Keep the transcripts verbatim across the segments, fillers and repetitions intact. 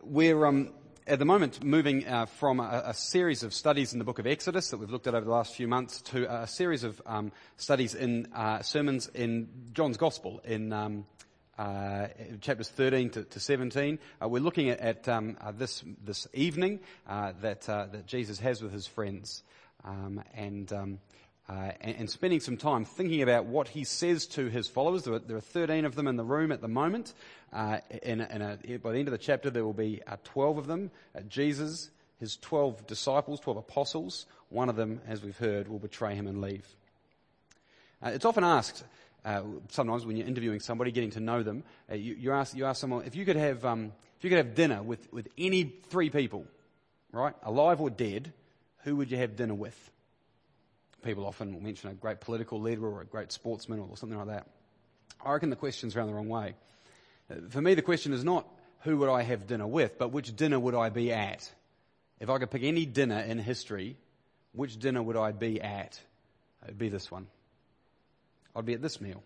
we're um, at the moment moving uh, from a, a series of studies in the book of Exodus that we've looked at over the last few months to a series of um, studies in uh, sermons in John's Gospel in um, uh, chapters thirteen to, to seventeen. Uh, we're looking at, at um, uh, this this evening uh, that uh, that Jesus has with his friends, um, and, um, uh, and and spending some time thinking about what he says to his followers. There are, there are thirteen of them in the room at the moment. Uh, in a, in a, by the end of the chapter, there will be uh, twelve of them. Uh, Jesus, his twelve disciples, twelve apostles. One of them, as we've heard, will betray him and leave. Uh, it's often asked, uh, sometimes when you're interviewing somebody, getting to know them, uh, you, you ask you ask someone if you could have um, if you could have dinner with, with any three people, right, alive or dead, who would you have dinner with? People often mention a great political leader or a great sportsman or something like that. I reckon the question's around the wrong way. For me, the question is not who would I have dinner with, but which dinner would I be at? If I could pick any dinner in history, which dinner would I be at? It would be this one. I'd be at this meal.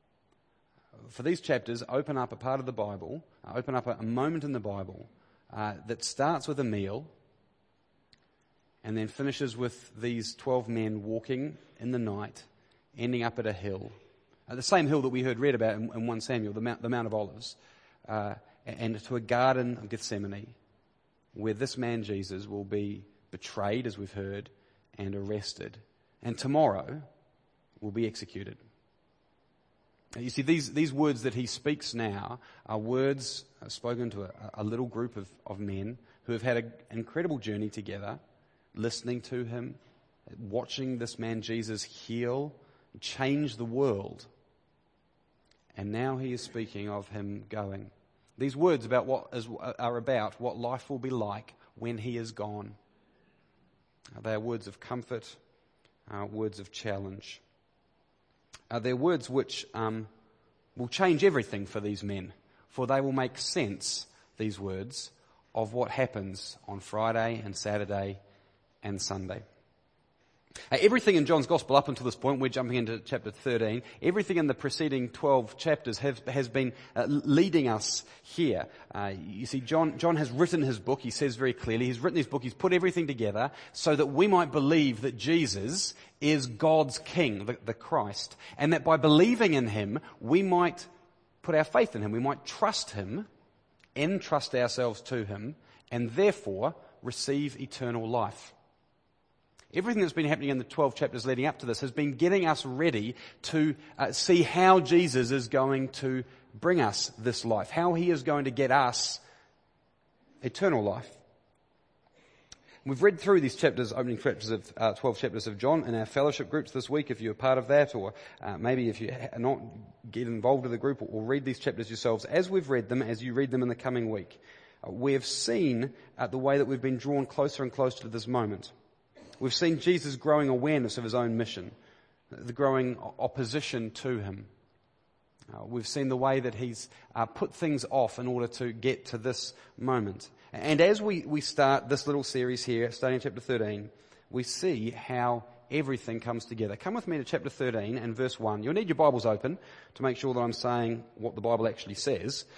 For these chapters, open up a part of the Bible, open up a, a moment in the Bible uh, that starts with a meal and then finishes with these twelve men walking in the night, ending up at a hill. Uh, the same hill that we heard read about in, in First Samuel, the Mount, the Mount of Olives, uh, and to a garden of Gethsemane, where this man Jesus will be betrayed, as we've heard, and arrested, and tomorrow will be executed. Now, you see, these, these words that he speaks now are words spoken to a, a little group of, of men who have had an incredible journey together, listening to him, watching this man Jesus heal, change the world. And now he is speaking of him going. These words about what is, are about what life will be like when he is gone. They are words of comfort, uh, words of challenge. Uh, they're words which um, will change everything for these men, for they will make sense, these words, of what happens on Friday and Saturday and Sunday. Uh, everything in John's Gospel up until this point, we're jumping into chapter thirteen, everything in the preceding twelve chapters have, has been uh, leading us here. Uh, you see, John, John has written his book, he says very clearly, he's written his book, he's put everything together so that we might believe that Jesus is God's King, the, the Christ, and that by believing in him, we might put our faith in him, we might trust him, entrust ourselves to him, and therefore receive eternal life. Everything that's been happening in the twelve chapters leading up to this has been getting us ready to uh, see how Jesus is going to bring us this life, how he is going to get us eternal life. We've read through these chapters, opening chapters of uh, twelve chapters of John in our fellowship groups this week, if you're part of that, or uh, maybe if you are not, get involved with the group or, or read these chapters yourselves. As we've read them, as you read them in the coming week, uh, we have seen uh, the way that we've been drawn closer and closer to this moment. We've seen Jesus' growing awareness of his own mission, the growing opposition to him. Uh, we've seen the way that he's uh, put things off in order to get to this moment. And as we, we start this little series here, starting in chapter thirteen, we see how everything comes together. Come with me to chapter thirteen and verse one. You'll need your Bibles open to make sure that I'm saying what the Bible actually says.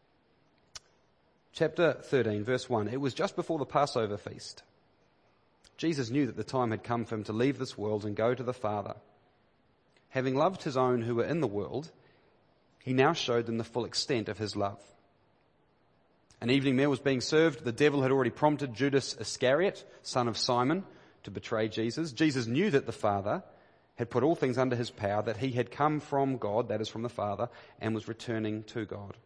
Chapter thirteen, verse one. It was just before the Passover feast. Jesus knew that the time had come for him to leave this world and go to the Father. Having loved his own who were in the world, he now showed them the full extent of his love. An evening meal was being served. The devil had already prompted Judas Iscariot, son of Simon, to betray Jesus. Jesus knew that the Father had put all things under his power, that he had come from God, that is from the Father, and was returning to God.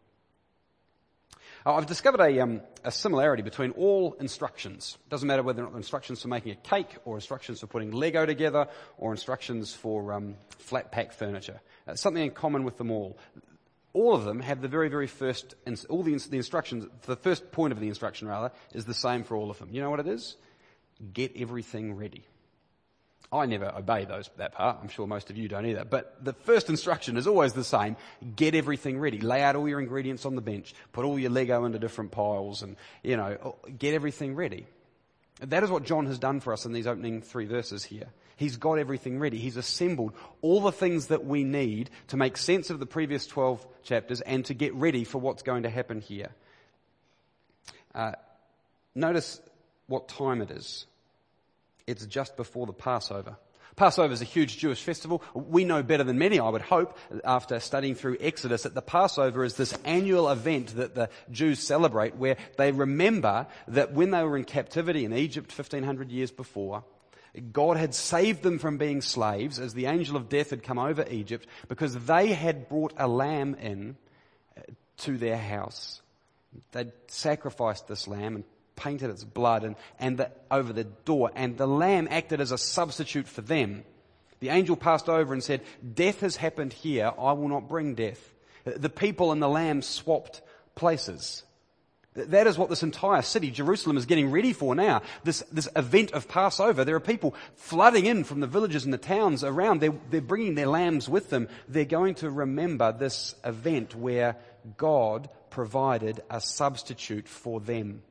I've discovered a, um, a similarity between all instructions. It doesn't matter whether or not instructions for making a cake, or instructions for putting Lego together, or instructions for um, flat pack furniture. Uh, something in common with them all. All of them have the very, very first, all the, the instructions, the first point of the instruction rather, is the same for all of them. You know what it is? Get everything ready. I never obey those, that part. I'm sure most of you don't either. But the first instruction is always the same. Get everything ready. Lay out all your ingredients on the bench. Put all your Lego into different piles and, you know, get everything ready. That is what John has done for us in these opening three verses here. He's got everything ready. He's assembled all the things that we need to make sense of the previous twelve chapters and to get ready for what's going to happen here. Uh, notice what time it is. It's just before the Passover. Passover is a huge Jewish festival. We know better than many, I would hope, after studying through Exodus, that the Passover is this annual event that the Jews celebrate where they remember that when they were in captivity in Egypt fifteen hundred years before, God had saved them from being slaves as the angel of death had come over Egypt because they had brought a lamb in to their house. They'd sacrificed this lamb and painted its blood and, and the, over the door, and the lamb acted as a substitute for them. The angel passed over and said, "Death has happened here, I will not bring death." The people and the lamb swapped places. That is what this entire city, Jerusalem, is getting ready for now. This, this event of Passover. There are people flooding in from the villages and the towns around. They're, they're bringing their lambs with them. They're going to remember this event where God provided a substitute for them.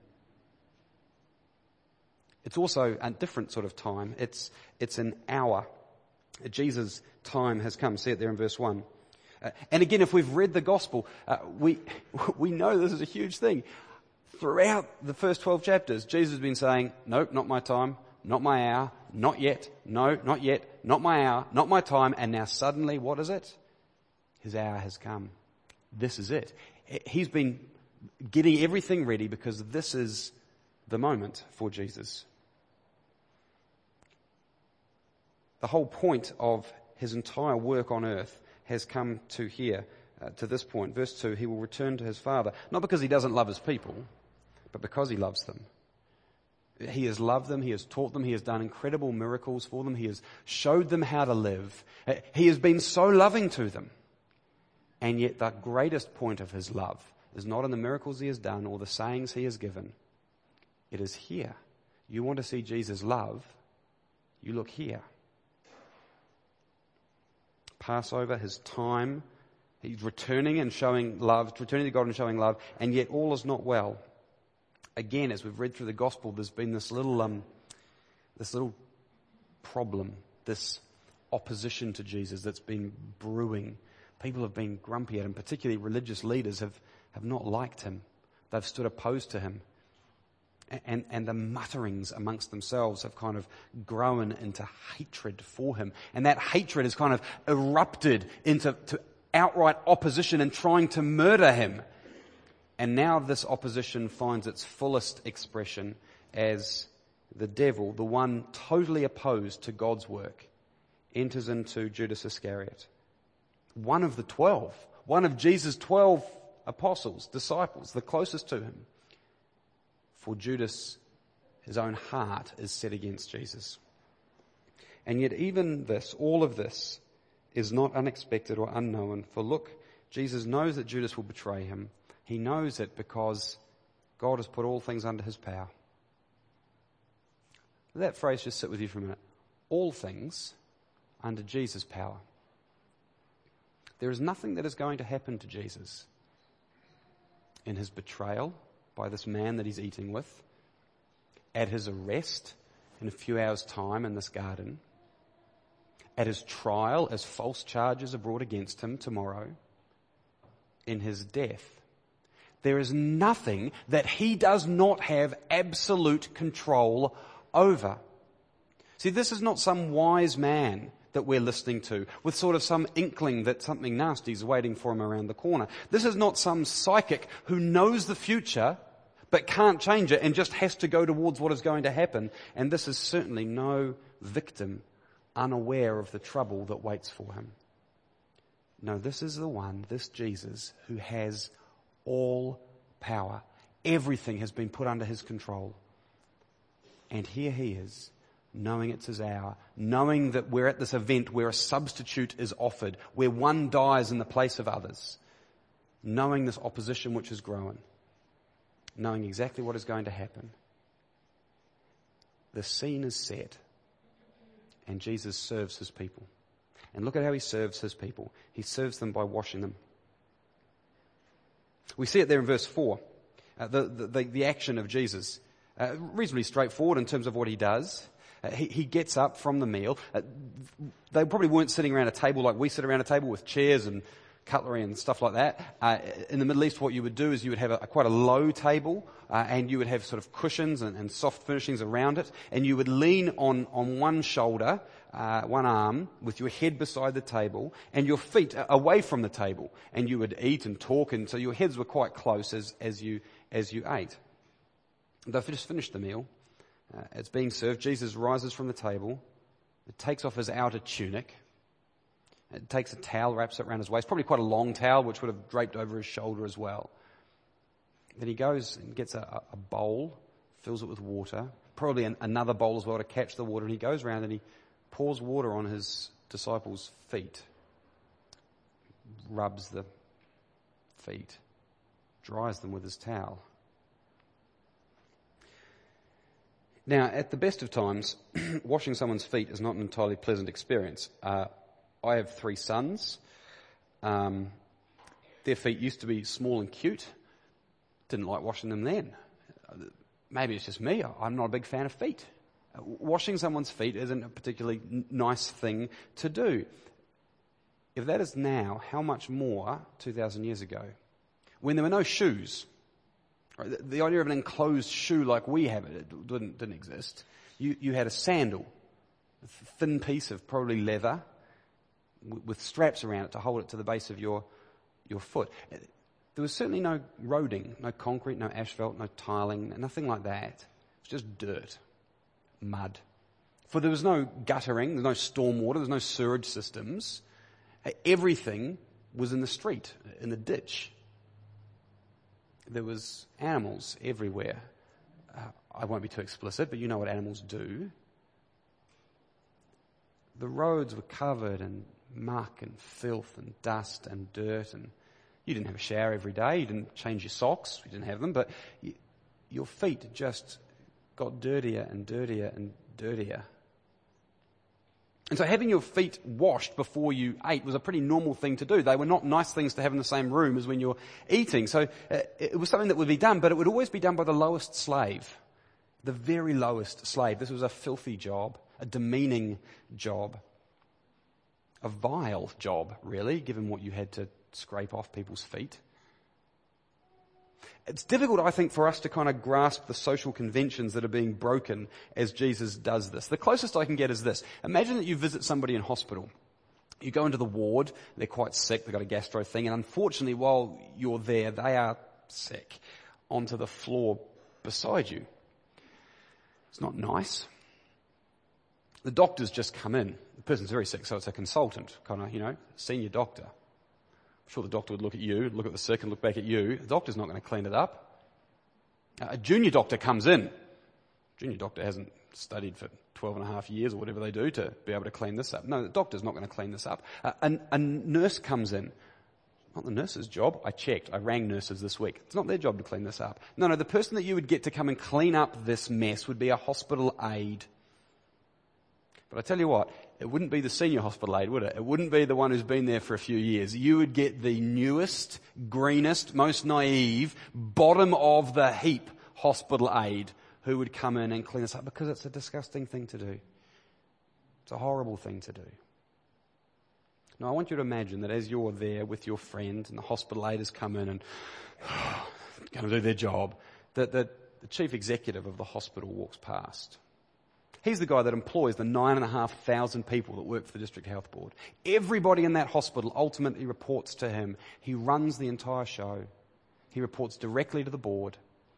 It's also a different sort of time. It's, it's an hour. Jesus' time has come. See it there in verse one. Uh, and again, if we've read the gospel, uh, we, we know this is a huge thing. Throughout the first twelve chapters, Jesus has been saying, "Nope, not my time, not my hour, not yet, no, not yet, not my hour, not my time." And now suddenly, what is it? His hour has come. This is it. He's been getting everything ready because this is the moment for Jesus. The whole point of his entire work on earth has come to here, uh, to this point. Verse two, he will return to his Father, not because he doesn't love his people, but because he loves them. He has loved them, he has taught them, he has done incredible miracles for them, he has showed them how to live. He has been so loving to them. And yet the greatest point of his love is not in the miracles he has done or the sayings he has given. It is here. You want to see Jesus' love, you look here. Passover, his time, he's returning and showing love, returning to God and showing love, and yet all is not well. Again, as we've read through the gospel, there's been this little, um, this little problem, this opposition to Jesus that's been brewing. People have been grumpy at him, particularly religious leaders have, have not liked him. They've stood opposed to him. And, and the mutterings amongst themselves have kind of grown into hatred for him. And that hatred has kind of erupted into to outright opposition and trying to murder him. And now this opposition finds its fullest expression as the devil, the one totally opposed to God's work, enters into Judas Iscariot. One of the twelve, one of Jesus' twelve apostles, disciples, the closest to him. For Judas, his own heart is set against Jesus. And yet even this, all of this, is not unexpected or unknown. For look, Jesus knows that Judas will betray him. He knows it because God has put all things under his power. Let that phrase just sit with you for a minute. All things under Jesus' power. There is nothing that is going to happen to Jesus in his betrayal by this man that he's eating with, at his arrest in a few hours' time in this garden, at his trial as false charges are brought against him tomorrow, in his death. There is nothing that he does not have absolute control over. See, this is not some wise man that we're listening to, with sort of some inkling that something nasty is waiting for him around the corner. This is not some psychic who knows the future but can't change it and just has to go towards what is going to happen. And this is certainly no victim unaware of the trouble that waits for him. No, this is the one, this Jesus, who has all power. Everything has been put under his control. And here he is, knowing it's his hour, knowing that we're at this event where a substitute is offered, where one dies in the place of others, knowing this opposition which is growing, knowing exactly what is going to happen. The scene is set, and Jesus serves his people. And look at how he serves his people. He serves them by washing them. We see it there in verse four, uh, the, the, the action of Jesus. Uh, reasonably straightforward in terms of what he does. Uh, he, he gets up from the meal. Uh, they probably weren't sitting around a table like we sit around a table with chairs and cutlery and stuff like that. Uh, in the Middle East, what you would do is you would have a, a quite a low table, uh, and you would have sort of cushions and, and soft furnishings around it, and you would lean on, on one shoulder, uh, one arm, with your head beside the table, and your feet away from the table, and you would eat and talk, and so your heads were quite close as, as you as you ate. They've just finished the meal. Uh, it's being served. Jesus rises from the table. It takes off his outer tunic. It takes a towel, wraps it around his waist, probably quite a long towel, which would have draped over his shoulder as well. Then he goes and gets a, a bowl, fills it with water, probably an, another bowl as well to catch the water, and he goes around and he pours water on his disciples' feet, rubs the feet, dries them with his towel. Now, at the best of times, washing someone's feet is not an entirely pleasant experience. Uh, I have three sons. Um, their feet used to be small and cute. Didn't like washing them then. Maybe it's just me. I'm not a big fan of feet. Uh, washing someone's feet isn't a particularly n- nice thing to do. If that is now, how much more two thousand years ago? When there were no shoes. Right? The, the idea of an enclosed shoe like we have it, it didn't, didn't exist. You, you had a sandal, a thin piece of probably leather, with straps around it to hold it to the base of your your foot. There was certainly no roading, no concrete, no asphalt, no tiling, nothing like that. It was just dirt, mud. For there was no guttering, there was no stormwater, there was no sewage systems. Everything was in the street, in the ditch. There was animals everywhere. Uh, I won't be too explicit, but you know what animals do. The roads were covered in muck and filth and dust and dirt, and you didn't have a shower every day, you didn't change your socks, you didn't have them, but you, your feet just got dirtier and dirtier and dirtier. And so having your feet washed before you ate was a pretty normal thing to do. They were not nice things to have in the same room as when you're eating. So uh, it was something that would be done, but it would always be done by the lowest slave, the very lowest slave. This was a filthy job, a demeaning job, a vile job, really, given what you had to scrape off people's feet. It's difficult, I think, for us to kind of grasp the social conventions that are being broken as Jesus does this. The closest I can get is this. Imagine that you visit somebody in hospital. You go into the ward, they're quite sick, they've got a gastro thing, and unfortunately, while you're there, they are sick onto the floor beside you. It's not nice. The doctor's just come in. The person's very sick, so it's a consultant, kind of, you know, senior doctor. I'm sure the doctor would look at you, look at the sick and look back at you. The doctor's not going to clean it up. A junior doctor comes in. Junior doctor hasn't studied for twelve and a half years or whatever they do to be able to clean this up. No, the doctor's not going to clean this up. A, a nurse comes in. Not the nurse's job. I checked. I rang nurses this week. It's not their job to clean this up. No, no, the person that you would get to come and clean up this mess would be a hospital aide. But I tell you what, it wouldn't be the senior hospital aide, would it? It wouldn't be the one who's been there for a few years. You would get the newest, greenest, most naive, bottom of the heap hospital aide who would come in and clean us up because it's a disgusting thing to do. It's a horrible thing to do. Now I want you to imagine that as you're there with your friend and the hospital aide has come in and oh, going to do their job, that, that the chief executive of the hospital walks past. He's the guy that employs the nine and a half thousand people that work for the District Health Board. Everybody in that hospital ultimately reports to him. He runs the entire show. He reports directly to the board.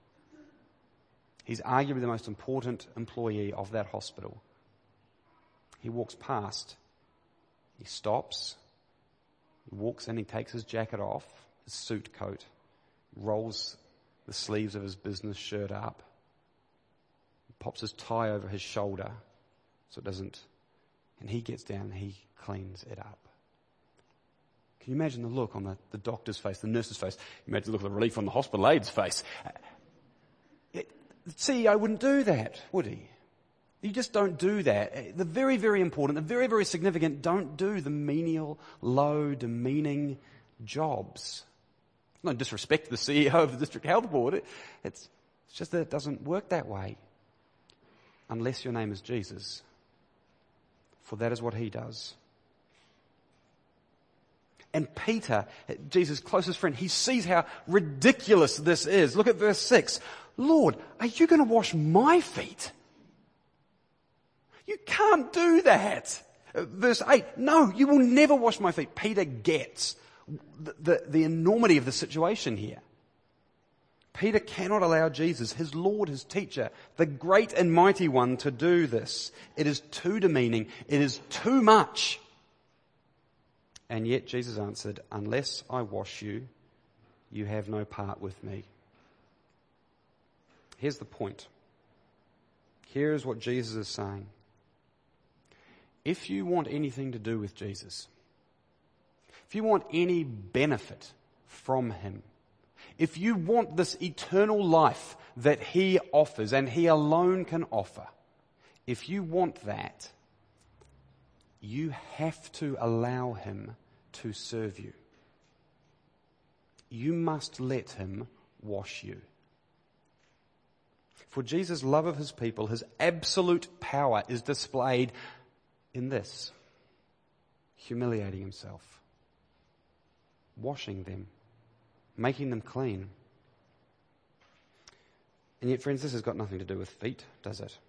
He's arguably the most important employee of that hospital. He walks past. He stops. He walks in. He takes his jacket off, his suit coat, rolls the sleeves of his business shirt up, pops his tie over his shoulder so it doesn't, and he gets down and he cleans it up. Can you imagine the look on the, the doctor's face, the nurse's face? You imagine the look of the relief on the hospital aide's face. It, the C E O wouldn't do that, would he? You just don't do that. The very, very important, the very, very significant don't do the menial, low, demeaning jobs. No disrespect to the C E O of the District Health Board. It, it's, it's just that it doesn't work that way. Unless your name is Jesus. For that is what he does. And Peter, Jesus' closest friend, he sees how ridiculous this is. Look at verse six. Lord, are you going to wash my feet? You can't do that. Verse eight, no, you will never wash my feet. Peter gets the, the, the enormity of the situation here. Peter cannot allow Jesus, his Lord, his teacher, the great and mighty one, to do this. It is too demeaning. It is too much. And yet Jesus answered, unless I wash you, you have no part with me. Here's the point. Here is what Jesus is saying. If you want anything to do with Jesus, if you want any benefit from him, if you want this eternal life that he offers and he alone can offer, if you want that, you have to allow him to serve you. You must let him wash you. For Jesus' love of his people, his absolute power is displayed in this: humiliating himself, washing them, making them clean. And yet, friends, this has got nothing to do with feet, does it?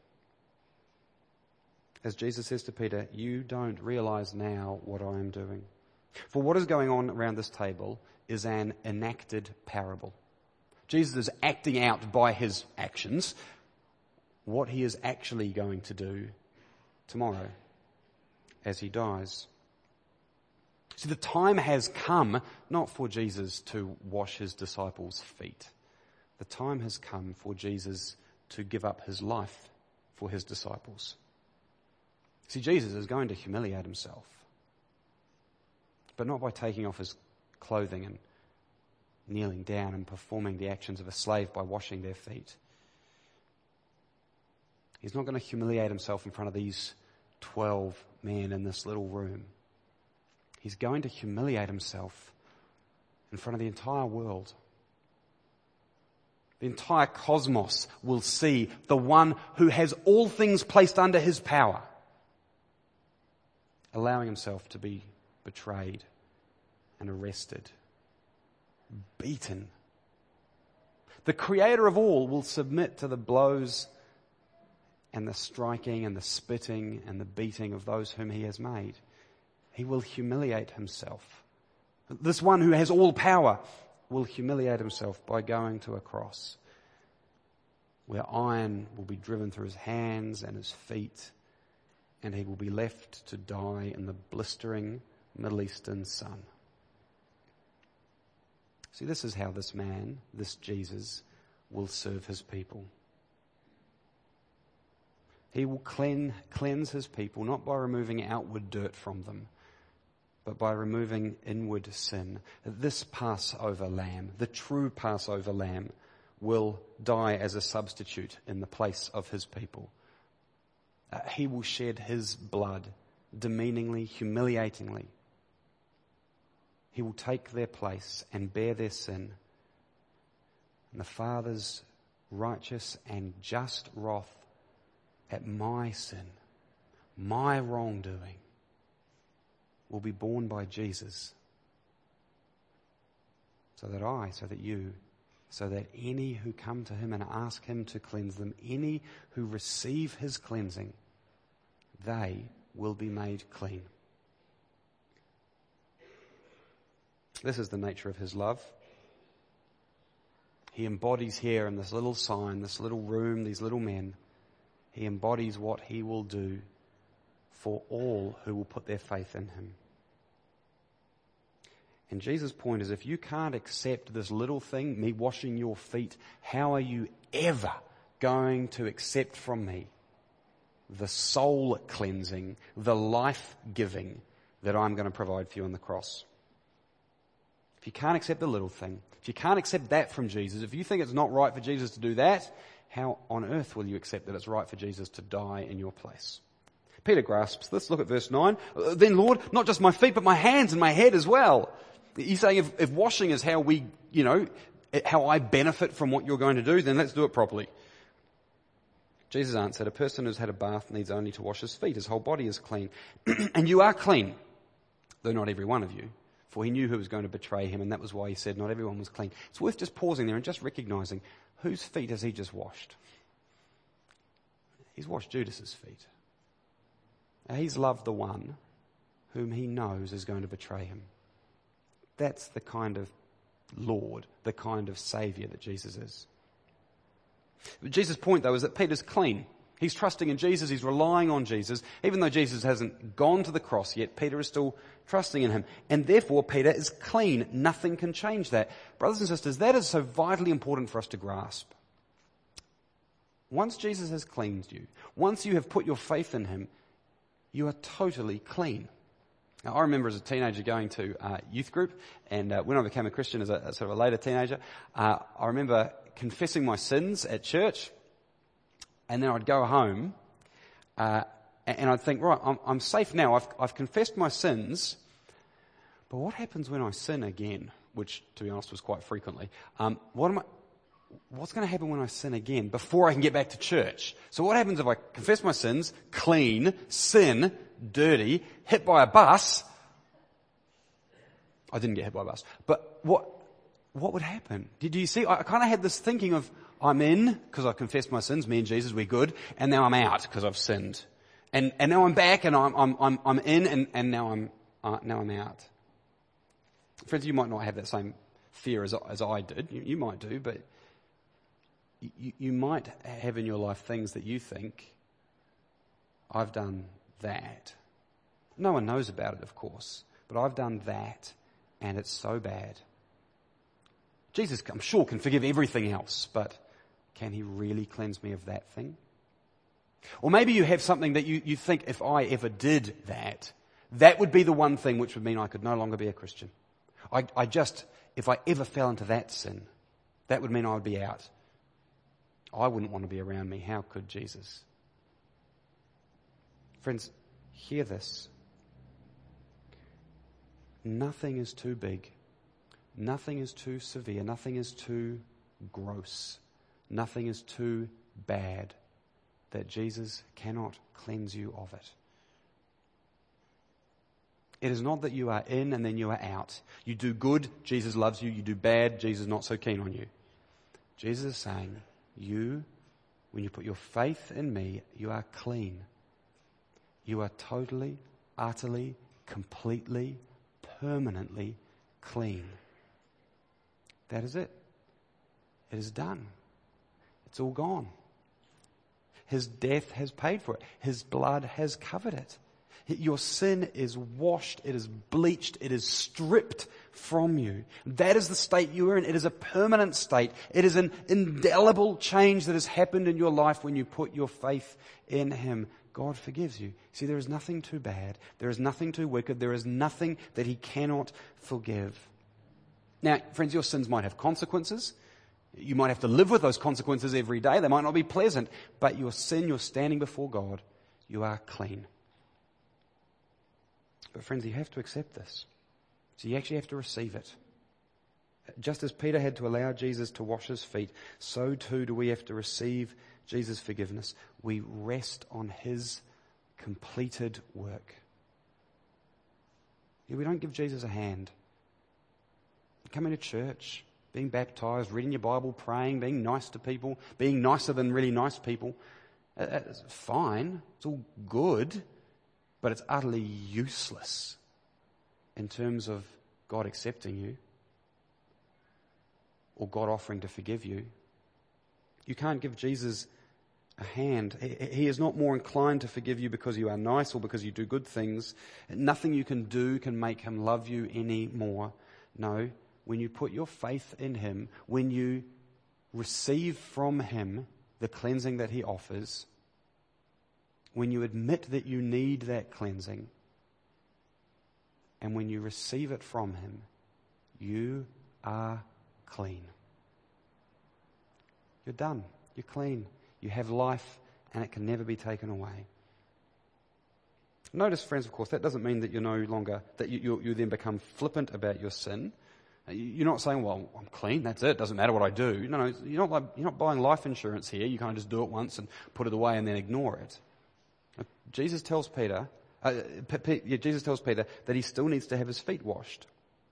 As Jesus says to Peter, you don't realize now what I am doing. For what is going on around this table is an enacted parable. Jesus is acting out by his actions what he is actually going to do tomorrow as he dies. So the time has come not for Jesus to wash his disciples' feet. The time has come for Jesus to give up his life for his disciples. See, Jesus is going to humiliate himself, but not by taking off his clothing and kneeling down and performing the actions of a slave by washing their feet. He's not going to humiliate himself in front of these twelve men in this little room. He's going to humiliate himself in front of the entire world. The entire cosmos will see the one who has all things placed under his power, allowing himself to be betrayed and arrested, beaten. The creator of all will submit to the blows and the striking and the spitting and the beating of those whom he has made. He will humiliate himself. This one who has all power will humiliate himself by going to a cross where iron will be driven through his hands and his feet, and he will be left to die in the blistering Middle Eastern sun. See, this is how this man, this Jesus, will serve his people. He will clean, cleanse his people not by removing outward dirt from them, but by removing inward sin. This Passover lamb, the true Passover lamb, will die as a substitute in the place of his people. Uh, he will shed his blood demeaningly, humiliatingly. He will take their place and bear their sin. And the Father's righteous and just wrath at my sin, my wrongdoing, will be borne by Jesus, so that I, so that you, so that any who come to him and ask him to cleanse them, any who receive his cleansing, they will be made clean. This is the nature of his love. He embodies here in this little sign, this little room, these little men, he embodies what he will do for all who will put their faith in him. And Jesus' point is, if you can't accept this little thing, me washing your feet, how are you ever going to accept from me the soul cleansing, the life giving that I'm going to provide for you on the cross? If you can't accept the little thing, if you can't accept that from Jesus, if you think it's not right for Jesus to do that, how on earth will you accept that it's right for Jesus to die in your place? Peter grasps this. Look at verse nine. Then, Lord, not just my feet, but my hands and my head as well. He's saying if, if washing is how we, you know, how I benefit from what you're going to do, then let's do it properly. Jesus answered, a person who's had a bath needs only to wash his feet. His whole body is clean. And you are clean, though not every one of you. for he knew who was going to betray him, and that was why he said not everyone was clean. It's worth just pausing there and just recognizing whose feet has he just washed? He's washed Judas's feet. Now, he's loved the one whom he knows is going to betray him. That's the kind of Lord, the kind of Saviour that Jesus is. But Jesus' point, though, is that Peter's clean. He's trusting in Jesus. He's relying on Jesus. Even though Jesus hasn't gone to the cross yet, Peter is still trusting in him. And therefore, Peter is clean. Nothing can change that. Brothers and sisters, that is so vitally important for us to grasp. Once Jesus has cleansed you, once you have put your faith in him, you are totally clean. Now, I remember as a teenager going to uh, youth group, and uh, when I became a Christian as a, a sort of a later teenager, uh, I remember confessing my sins at church, and then I'd go home, uh, and I'd think, right, I'm, I'm safe now. I've, I've confessed my sins, but what happens when I sin again? Which, to be honest, was quite frequently. Um, what am I? What's going to happen when I sin again before I can get back to church? So what happens if I confess my sins, clean, sin, dirty, hit by a bus? I didn't get hit by a bus. But what what would happen? Did you see? I kind of had this thinking of, I'm in because I've confessed my sins, me and Jesus, we're good, and now I'm out because I've sinned. And and now I'm back and I'm I'm I'm, I'm in and, and now I'm uh, now I'm out. Friends, you might not have that same fear as as I did. You, you might do, but You, you might have in your life things that you think, I've done that. No one knows about it, of course, but I've done that, and it's so bad. Jesus, I'm sure, can forgive everything else, but can he really cleanse me of that thing? Or maybe you have something that you, you think, if I ever did that, that would be the one thing which would mean I could no longer be a Christian. I, I just, if I ever fell into that sin, that would mean I would be out. I wouldn't want to be around me. How could Jesus? Friends, hear this. Nothing is too big. Nothing is too severe. Nothing is too gross. Nothing is too bad that Jesus cannot cleanse you of it. It is not that you are in and then you are out. You do good, Jesus loves you. You do bad, Jesus is not so keen on you. Jesus is saying, you, when you put your faith in me, you are clean. You are totally, utterly, completely, permanently clean. That is it. It is done. It's all gone. His death has paid for it. His blood has covered it. Your sin is washed, it is bleached, it is stripped from you. That is the state you are in. It is a permanent state. It is an indelible change that has happened in your life when you put your faith in him. God forgives you. See, there is nothing too bad. There is nothing too wicked. There is nothing that he cannot forgive. Now, friends, your sins might have consequences. You might have to live with those consequences every day. They might not be pleasant. But your sin, you're standing before God. You are clean. But friends, you have to accept this. So you actually have to receive it. Just as Peter had to allow Jesus to wash his feet, so too do we have to receive Jesus' forgiveness. We rest on his completed work. Yeah, we don't give Jesus a hand. Coming to church, being baptized, reading your Bible, praying, being nice to people, being nicer than really nice people, it's fine. It's all good. But it's utterly useless in terms of God accepting you or God offering to forgive you. You can't give Jesus a hand. He is not more inclined to forgive you because you are nice or because you do good things. Nothing you can do can make him love you any more. No, when you put your faith in him, when you receive from him the cleansing that he offers, when you admit that you need that cleansing, and when you receive it from him, you are clean. You're done. You're clean. You have life, and it can never be taken away. Notice, friends, of course, that doesn't mean that you're no longer, that you, you, you then become flippant about your sin. You're not saying, well, I'm clean, that's it, doesn't matter what I do. No, no, you're not, like, you're not buying life insurance here. You can't just do it once and put it away and then ignore it. Jesus tells Peter, uh, P- P- yeah, Jesus tells Peter that he still needs to have his feet washed.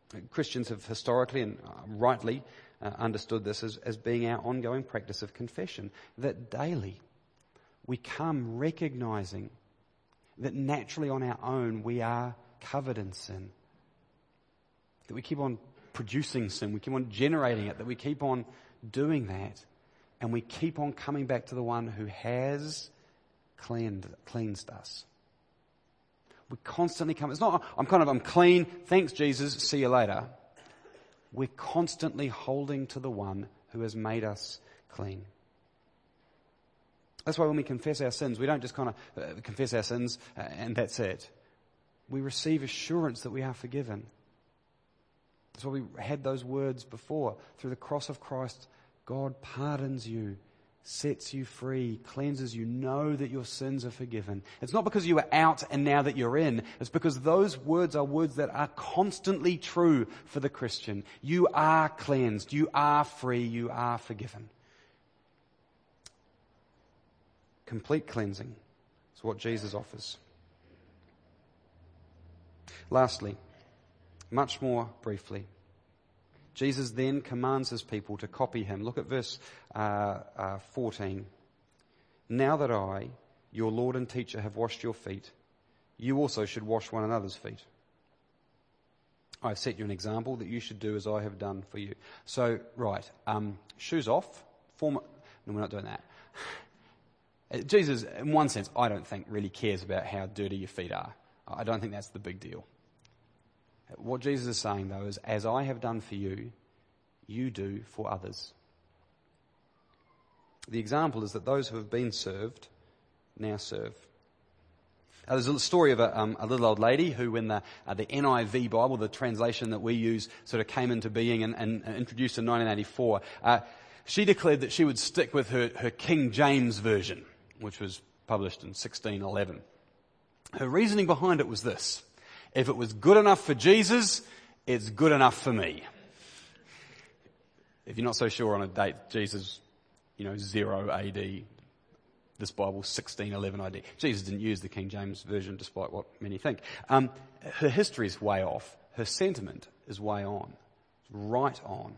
Christians have historically and uh, rightly uh, understood this as, as being our ongoing practice of confession, that daily we come recognizing that naturally on our own we are covered in sin, that we keep on producing sin, we keep on generating it, that we keep on doing that, and we keep on coming back to the one who has cleansed, cleansed us. We constantly come. It's not, I'm kind of, I'm clean. Thanks, Jesus. See you later. We're constantly holding to the one who has made us clean. That's why when we confess our sins, we don't just kind of uh, confess our sins uh, and that's it. We receive assurance that we are forgiven. That's why we had those words before. Through the cross of Christ, God pardons you, sets you free, cleanses you. Know that your sins are forgiven. It's not because you were out and now that you're in. It's because those words are words that are constantly true for the Christian. You are cleansed. You are free. You are forgiven. Complete cleansing is what Jesus offers. Lastly, much more briefly, Jesus then commands his people to copy him. Look at verse uh, uh, fourteen. Now that I, your Lord and teacher, have washed your feet, you also should wash one another's feet. I have set you an example that you should do as I have done for you. So, right, um, shoes off. Form- no, we're not doing that. Jesus, in one sense, I don't think really cares about how dirty your feet are. I don't think that's the big deal. What Jesus is saying, though, is as I have done for you, you do for others. The example is that those who have been served now serve. Uh, there's a story of a, um, a little old lady who, when the, uh, the N I V Bible, the translation that we use, sort of came into being and, and, and introduced in nineteen eighty-four, uh, she declared that she would stick with her, her King James version, which was published in sixteen eleven. Her reasoning behind it was this: if it was good enough for Jesus, it's good enough for me. If you're not so sure on a date, Jesus, you know, zero A D, this Bible sixteen eleven A D. Jesus didn't use the King James version, despite what many think. Um, her history is way off. Her sentiment is way on. Right on.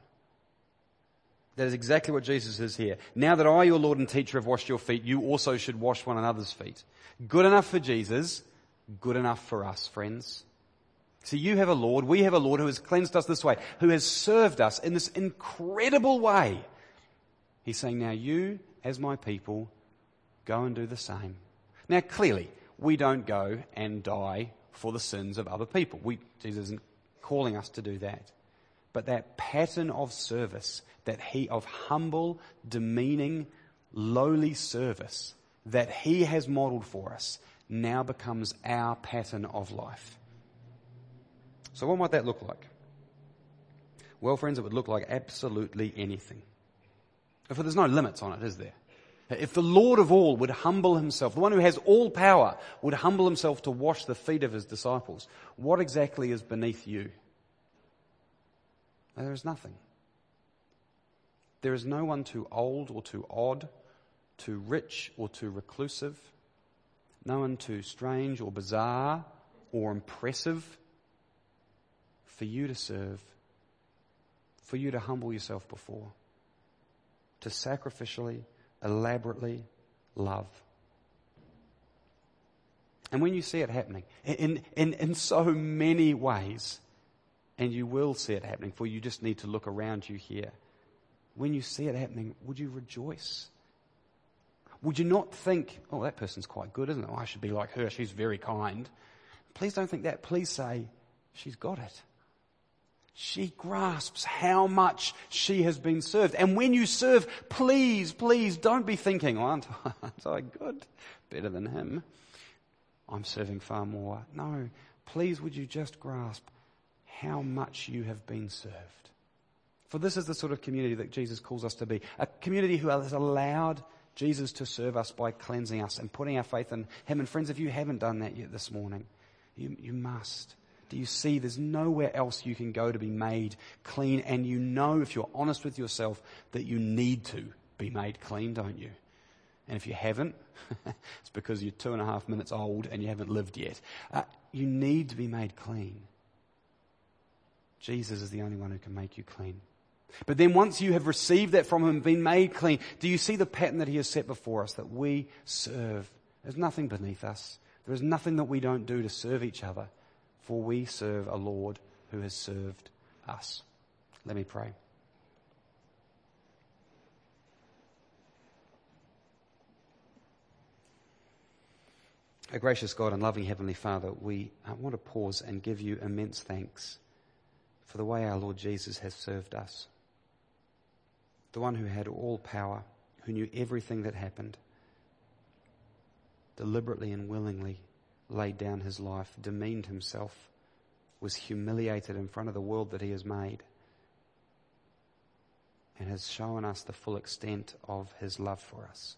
That is exactly what Jesus is here. Now that I, your Lord and teacher, have washed your feet, you also should wash one another's feet. Good enough for Jesus, good enough for us, friends. So you have a Lord, we have a Lord who has cleansed us this way, who has served us in this incredible way. He's saying, now you, as my people, go and do the same. Now clearly, we don't go and die for the sins of other people. We, Jesus isn't calling us to do that. But that pattern of service, that he, of humble, demeaning, lowly service that he has modeled for us, now becomes our pattern of life. So what might that look like? Well, friends, it would look like absolutely anything. If there's no limits on it, is there? If the Lord of all would humble himself, the one who has all power would humble himself to wash the feet of his disciples, what exactly is beneath you? There is nothing. There is no one too old or too odd, too rich or too reclusive, no one too strange or bizarre or impressive for you to serve, for you to humble yourself before, to sacrificially, elaborately love. And when you see it happening, in, in, in so many ways, and you will see it happening, for you just need to look around you here. When you see it happening, would you rejoice? Would you not think, oh, that person's quite good, isn't it? Oh, I should be like her. She's very kind. Please don't think that. Please say, she's got it. She grasps how much she has been served. And when you serve, please, please don't be thinking, oh, aren't, aren't I good? Better than him. I'm serving far more. No, please would you just grasp how much you have been served. For this is the sort of community that Jesus calls us to be. A community who has allowed Jesus to serve us by cleansing us and putting our faith in him. And friends, if you haven't done that yet this morning, you, you must. Do you see there's nowhere else you can go to be made clean? And you know, if you're honest with yourself, that you need to be made clean, don't you? And if you haven't, it's because you're two and a half minutes old and you haven't lived yet. Uh, you need to be made clean. Jesus is the only one who can make you clean. But then once you have received that from him, been made clean, do you see the pattern that he has set before us, that we serve? There's nothing beneath us. There is nothing that we don't do to serve each other, for we serve a Lord who has served us. Let me pray. Our gracious God and loving Heavenly Father, we want to pause and give you immense thanks for the way our Lord Jesus has served us. The one who had all power, who knew everything that happened, deliberately and willingly laid down his life, demeaned himself, was humiliated in front of the world that he has made, and has shown us the full extent of his love for us.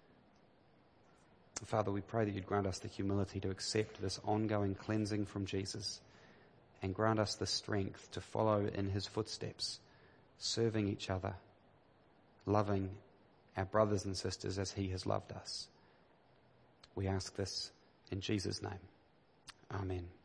Father, we pray that you'd grant us the humility to accept this ongoing cleansing from Jesus, and grant us the strength to follow in his footsteps, serving each other, loving our brothers and sisters as he has loved us. We ask this in Jesus' name. Amen.